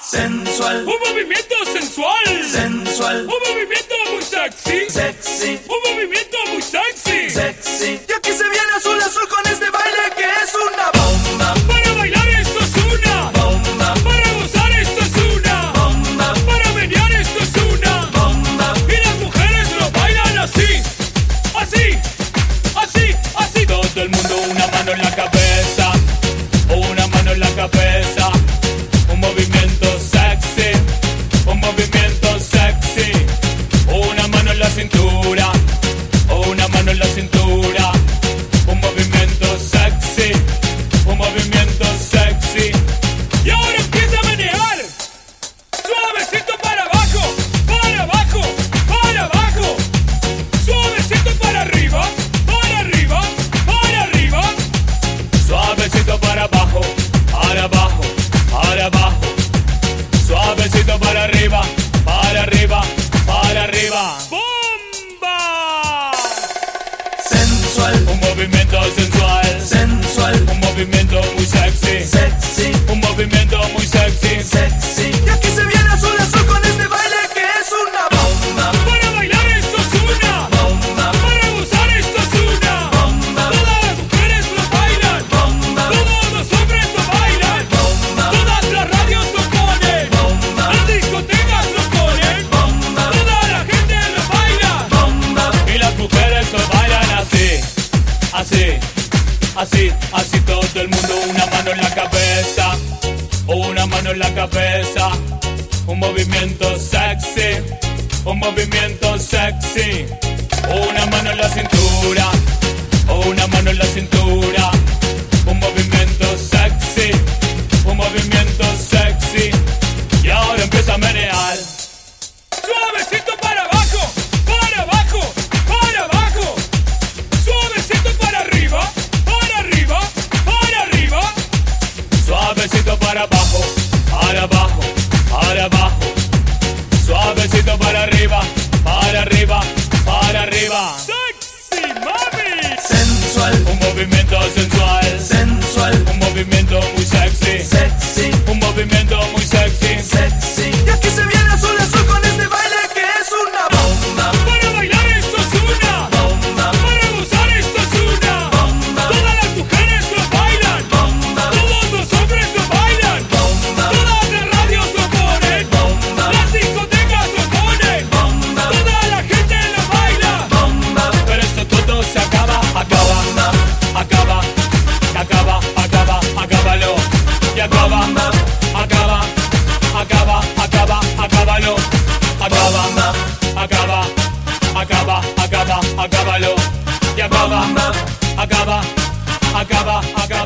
sensual, un movimiento sensual, sensual, un movimiento muy sexy, sexy, un movimiento muy sexy, sexy. Y aquí se viene azul azul con este baile que es una bomba. Para bailar esto es una bomba, para gozar esto es una bomba, para menear esto es una bomba. y las mujeres lo bailan así, así, así, así. Todo el mundo una mano en la cabeza, una mano en la cabeza, un movimiento sexy, un movimiento sexy, una mano en la cintura, una mano en la cintura, un movimiento sexy, un movimiento sexy. Y ahora empieza a menear, suavecito para abajo, para abajo, para abajo, suavecito para arriba, para arriba, para arriba, suavecito para abajo, para abajo, para abajo, suavecito para arriba, para arriba, para arriba. ¡Bomba! Sensual, Un movimiento sensual, sensual, un movimiento muy sexy, sexy, un movimiento muy sexy. sexy. Y aquí se viene azul azul con este baile que es una bomba. Para bailar esto es una Bomba, para gozar esto es una bomba, todas las mujeres lo bailan, bomba, todos los hombres lo bailan, bomba, todas las radios lo ponen, bomba, las discotecas lo ponen, bomba, toda la gente lo baila bomba. y las mujeres lo bailan así, así, así, así. Todo el mundo una mano en la cabeza, una mano en la cabeza, un movimiento sexy, un movimiento sexy, una mano en la cintura, una mano en la cintura, un movimiento sexy, un movimiento sexy. Y ahora empieza a menear, suavecito para abajo, para abajo, para abajo, suavecito para arriba, para arriba, para arriba, suavecito para abajo, para abajo, para abajo, suavecito para arriba, para arriba, para arriba. ¡Sexy, mami! Sensual, Un movimiento sensual, sensual, un movimiento muy sexy, sexy, un movimiento muy sexy. sexy. Y aquí se viene azul azul con este baile que es una bomba. Para bailar esto es una Bomba, para gozar esto es una bomba, todas las mujeres lo bailan, bomba, todos los hombres lo bailan, bomba, todas las radios lo ponen, bomba, las discotecas lo ponen, bomba, toda la gente lo baila. bomba, Pero esto todo se acaba, acaba, acaba, acaba, acaba, acábalo. Y acaba, acaba, acaba, acaba, acábalo. Acaba, acaba, acaba, acaba, acábalo. Y acaba, acaba, acaba, acaba.